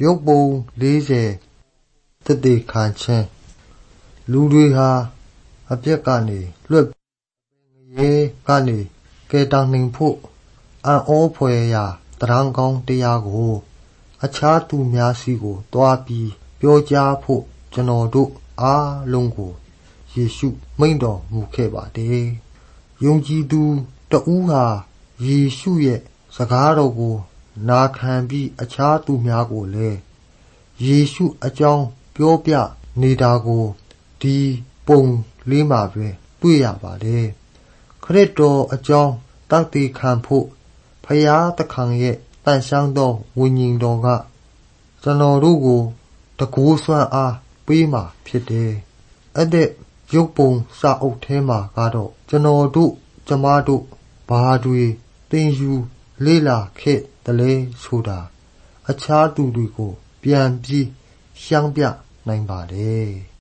ရုပ်ပုံ40သက်သေခံခြင်းလူတွေဟာအပြက်ကနေလွတ်ရဲကနေကဲတောင်နှင်ဖို့အံ့ဩဖွယ်ရာတရံကောင်းတရားကိုအခြားသူများစီကိုတွားပြီးပြောကြားဖို့ကျွန်တော်တို့အားလုံးကိုယေရှုမိန့်တော်မူခဲ့ပါတယ်။ယုံကြည်သူတဦးဟာယေရှုရဲ့စကားတော်ကိုနာခံပြီးအခြားသူများကိုလည်းယေရှုအကြောင်းပြောပြနေတာကိုဒီပုံလေးမှာပဲတွေ့ရပါတယ်။ခရစ်တော်အကြောင်းတတ်သိခံဖို့ဖယားသခင်ရဲ့တန်ရှင်းသောဝိညာဉ်တော်ကကျွန်တော်တို့ကိုတကူဆွမ်းအားပေးမှာဖြစ်တယ်။အဲ့တဲ့ရုပ်ပုံစာအုပ်ထဲမှာကတော့ကျွန်တော်တို့ကျမတို့ဘာတွေသင်ယူလေ့လာခဲ့တယ်လဲဆိုတာအခြားသူတွေကိုပြန်ပြီးရှင်းပြနိုင်ပါတယ်။